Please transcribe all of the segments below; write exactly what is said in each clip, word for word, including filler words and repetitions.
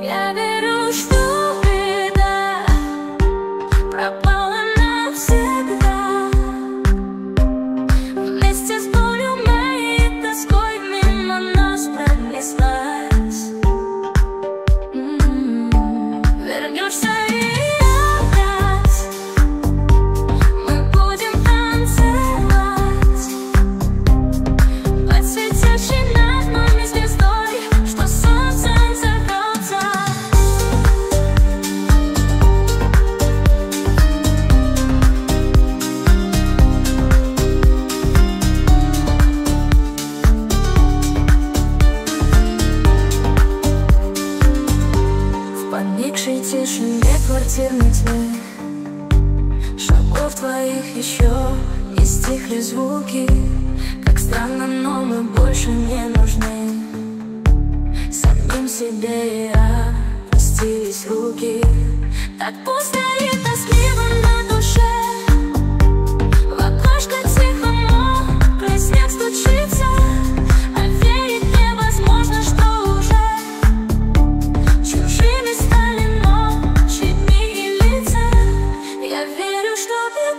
Я верю, что беда пропала навсегда. Вместе с болью моей тоской мимо нас пронеслась. М-м-м. Вернешься и опять мы будем танцевать под светящей над нами звездой, что солнцем зовется. В поникшей тишине квартирной тьмы шагов твоих еще не стихли звуки. Как странно, но мы больше не нужны самим себе, и опустились руки. Так пусто и тоскливо на душе. В окошко тихо мокрый снег стучится, а верить невозможно, что уже чужими стали ночи, дни и лица. Я верю, что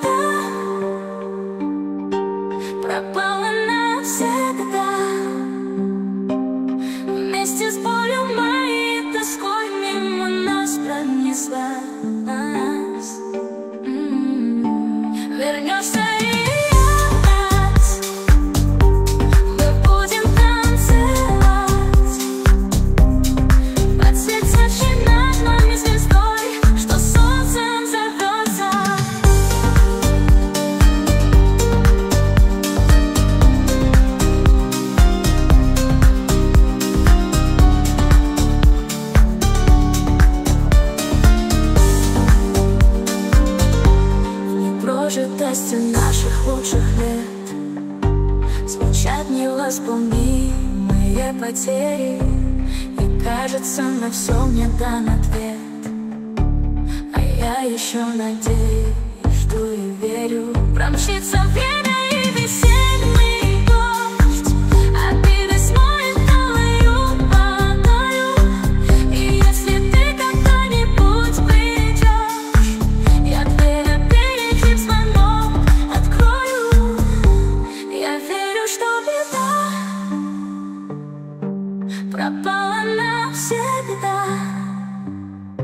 беда пропала навсегда. Вместе с болью моей тоской мимо нас пронеслась. М-м-м. Вернешься и опять мы будем танцевать под светящей над нами звездой, что солнцем зовется. Прожитости наших лучших лет звучат невосполнимые потери, и кажется, на все мне дан ответ. А я еще надеюсь, жду и верю. Промчится время и весенний дождь, обиды смоет алою водою. И если ты когда-нибудь придешь, я дверь опередив звонок открою. Я верю, что беда пропала навсегда.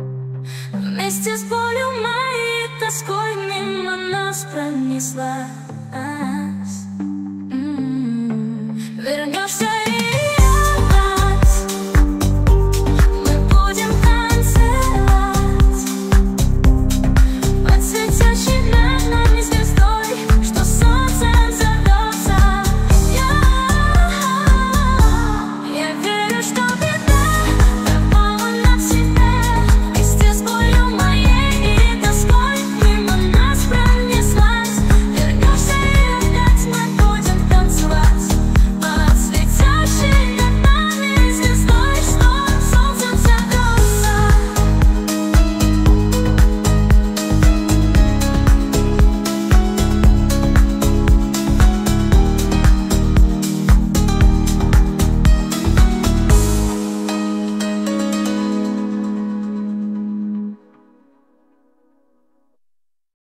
Вместе с болью моей тоской мимо нас пронеслась.